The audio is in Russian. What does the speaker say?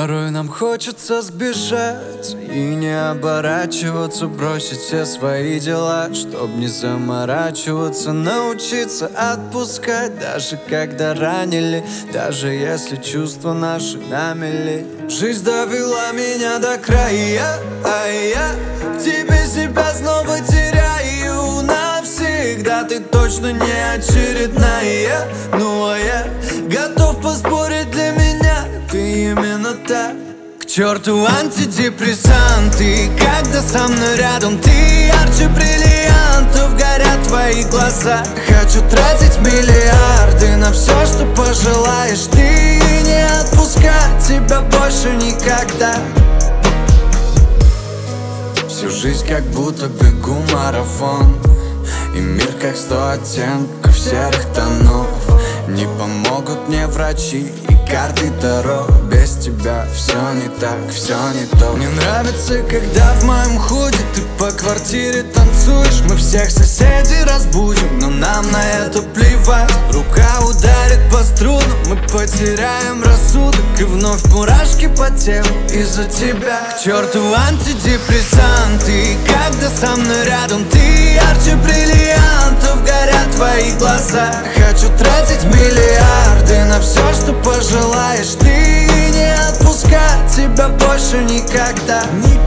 Порой нам хочется сбежать и не оборачиваться, бросить все свои дела, чтоб не заморачиваться, научиться отпускать, даже когда ранили, даже если чувства наши на мели. Жизнь довела меня до края, а я к тебе себя снова теряю навсегда. Ты точно не очередная, ну а я готов поспорить, для меня ты именно так. К черту антидепрессанты, когда со мной рядом ты ярче бриллиантов, горят твои глаза. Хочу тратить миллиарды на все, что пожелаешь ты, и не отпускать тебя больше никогда. Всю жизнь как будто бегу марафон, и мир как 100 оттенков серых тонов. Не помогут мне врачи и карты Таро. Без тебя все не так, все не то. Мне нравится, когда в моем худи ты по квартире танцуешь. Мы всех соседей разбудим, но нам на это плевать. Рука ударит по струнам, мы потеряем рассудок, и вновь мурашки по телу из-за тебя. К черту антидепрессанты, когда со мной рядом ты ярче бриллиантов, горят твои глаза. Хочу тратить миллиарды на все, что пожелаешь ты, и не отпускать тебя больше никогда.